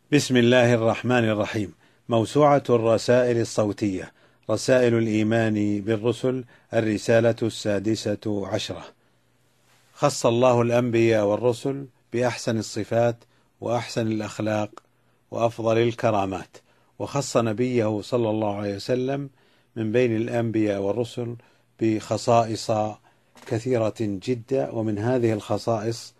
بسم الله الرحمن الرحيم. موسوعة الرسائل الصوتية، رسائل الإيمان بالرسل، الرسالة 16. خص الله الأنبياء والرسل بأحسن الصفات وأحسن الأخلاق وأفضل الكرامات، وخص نبيه صلى الله عليه وسلم من بين الأنبياء والرسل بخصائص كثيرة جدا. ومن هذه الخصائص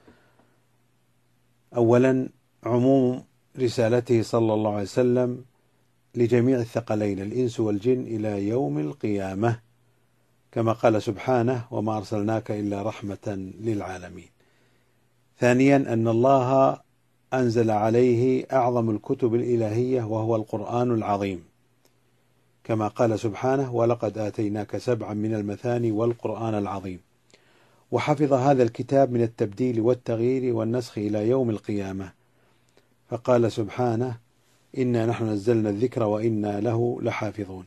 أولا عموم رسالته صلى الله عليه وسلم لجميع الثقلين الإنس والجن إلى يوم القيامة، كما قال سبحانه: وما أرسلناك إلا رحمة للعالمين. ثانيا أن الله أنزل عليه أعظم الكتب الإلهية وهو القرآن العظيم، كما قال سبحانه: ولقد آتيناك 7 من المثاني والقرآن العظيم. وحفظ هذا الكتاب من التبديل والتغيير والنسخ إلى يوم القيامة، فقال سبحانه: إنا نحن نزلنا الذكر وإنا له لحافظون.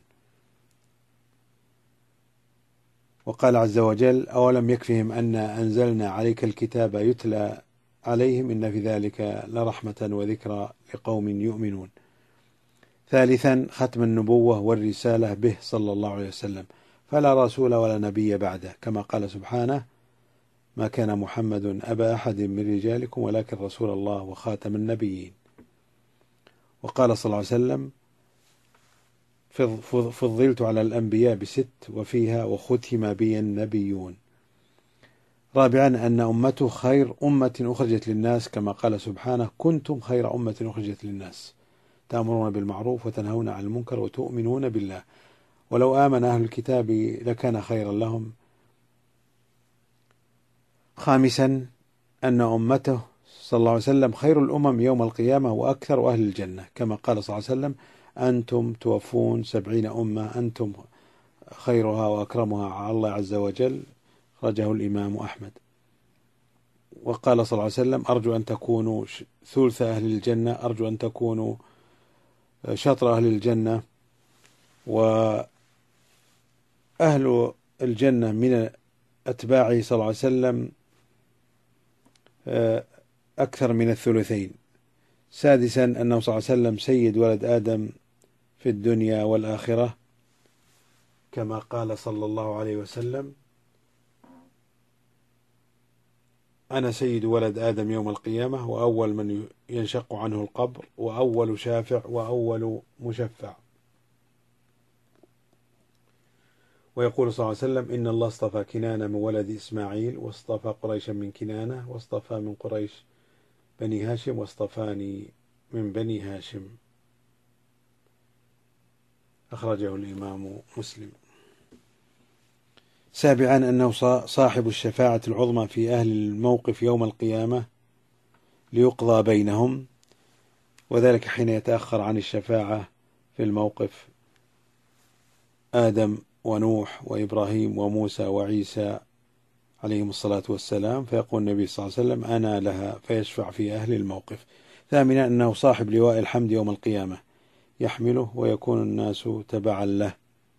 وقال عز وجل: أولم يكفهم أن أنزلنا عليك الكتاب يتلى عليهم إن في ذلك لرحمة وذكرى لقوم يؤمنون. ثالثا ختم النبوة والرسالة به صلى الله عليه وسلم، فلا رسول ولا نبي بعده، كما قال سبحانه: ما كان محمد أبا أحد من رجالكم ولكن رسول الله وخاتم النبيين. وقال صلى الله عليه وسلم: فضلت على الأنبياء ب6 وفيها وختم بي النبيون. رابعا أن أمته خير أمة أخرجت للناس، كما قال سبحانه: كنتم خير أمة أخرجت للناس تأمرون بالمعروف وتنهون عن المنكر وتؤمنون بالله ولو آمن أهل الكتاب لكان خيرا لهم. خامسا أن أمته صلى الله عليه وسلم خير الأمم يوم القيامة وأكثر أهل الجنة، كما قال صلى الله عليه وسلم: أنتم توفون 70 أمة أنتم خيرها وأكرمها على الله عز وجل، خرجه الإمام أحمد. وقال صلى الله عليه وسلم: أرجو أن تكونوا ثلث أهل الجنة، أرجو أن تكونوا شطر أهل الجنة، وأهل الجنة من أتباعه صلى الله عليه وسلم أكثر من الثلثين. سادسا أنه صلى الله عليه وسلم سيد ولد آدم في الدنيا والآخرة، كما قال صلى الله عليه وسلم: أنا سيد ولد آدم يوم القيامة وأول من ينشق عنه القبر وأول شافع وأول مشفع. ويقول صلى الله عليه وسلم: إن الله اصطفى كنانة من ولد إسماعيل، واصطفى قريشا من كنانة، واصطفى من قريش بني هاشم، واصطفاني من بني هاشم. أخرجه الإمام مسلم. سابعا أنه صاحب الشفاعة العظمى في أهل الموقف يوم القيامة ليقضى بينهم، وذلك حين يتأخر عن الشفاعة في الموقف آدم ونوح وإبراهيم وموسى وعيسى عليهم الصلاة والسلام، فيقول النبي صلى الله عليه وسلم: أنا لها، فيشفع في أهل الموقف. ثامنا أنه صاحب لواء الحمد يوم القيامة يحمله ويكون الناس تبعا له،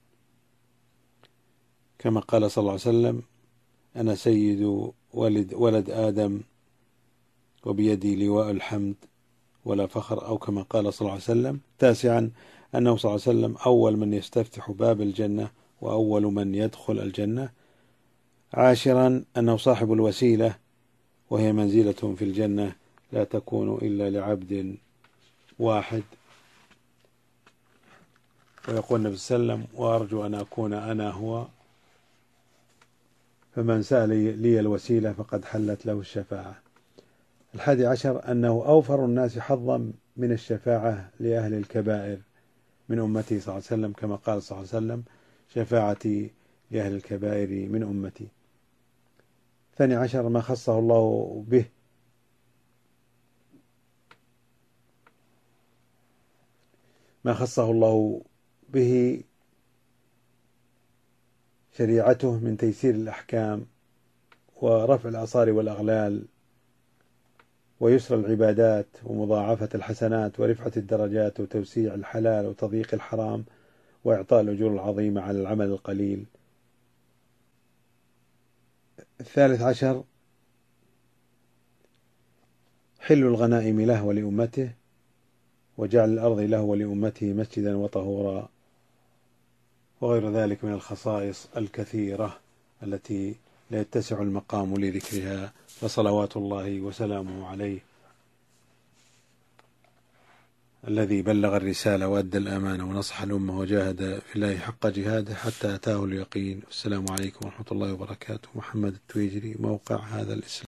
كما قال صلى الله عليه وسلم: أنا سيد ولد آدم وبيدي لواء الحمد ولا فخر، أو كما قال صلى الله عليه وسلم. تاسعا أنه صلى الله عليه وسلم أول من يستفتح باب الجنة وأول من يدخل الجنة. عاشرا أنه صاحب الوسيلة، وهي منزلة في الجنة لا تكون إلا لعبد واحد. ويقول النبي صلى الله عليه وسلم: وأرجو أن أكون أنا هو، فمن سأل لي الوسيلة فقد حلت له الشفاعة. 11 أنه أوفر الناس حظا من الشفاعة لأهل الكبائر من أمتي صلى الله عليه وسلم، كما قال صلى الله عليه وسلم: شفاعتي لأهل الكبائر من أمتي. 12 ما خصه الله به شريعته من تيسير الأحكام ورفع الآثار والأغلال ويسر العبادات ومضاعفة الحسنات ورفعة الدرجات وتوسيع الحلال وتضييق الحرام وإعطاء الأجور العظيمة على العمل القليل. 13 حل الغنائم له ولأمته وجعل الأرض له ولأمته مسجدا وطهورا، وغير ذلك من الخصائص الكثيرة التي لا يتسع المقام لذكرها، فصلوات الله وسلامه عليه الذي بلغ الرسالة وأدى الأمانة ونصح الأمة وجاهد في الله حق جهاده حتى أتاه اليقين. والسلام عليكم ورحمة الله وبركاته. محمد التويجري، موقع هذا الإسلام.